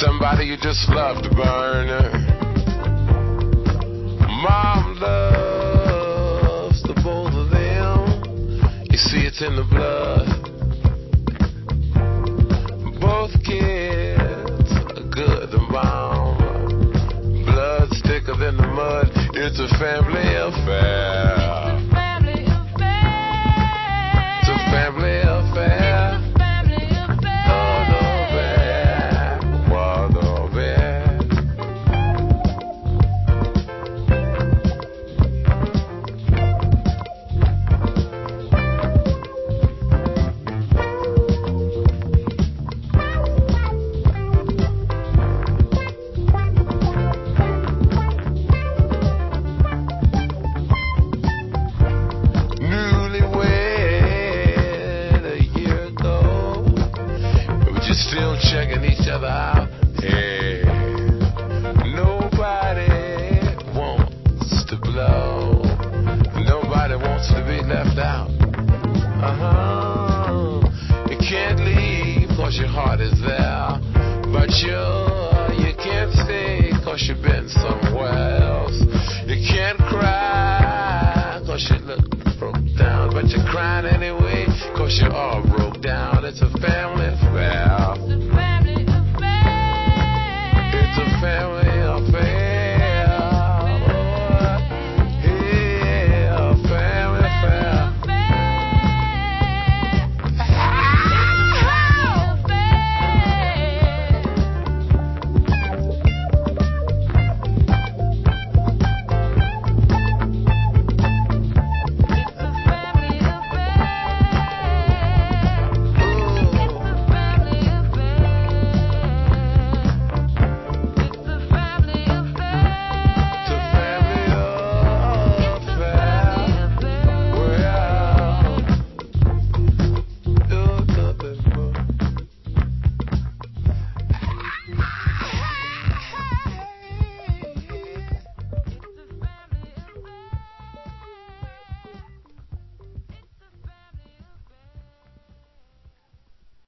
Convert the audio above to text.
Somebody you just love to burn. Mom loves the both of them. You see it's in the blood. Both kids are good and bound. Blood's thicker than the mud. It's a family affair. It's a family affair. Still checking each other out. Hey, nobody wants to blow. Nobody wants to be left out. You can't leave cause your heart is there. But you can't stay cause you've been somewhere else. You can't cry cause you look broke down. But you're crying anyway cause you're all broke down. It's a family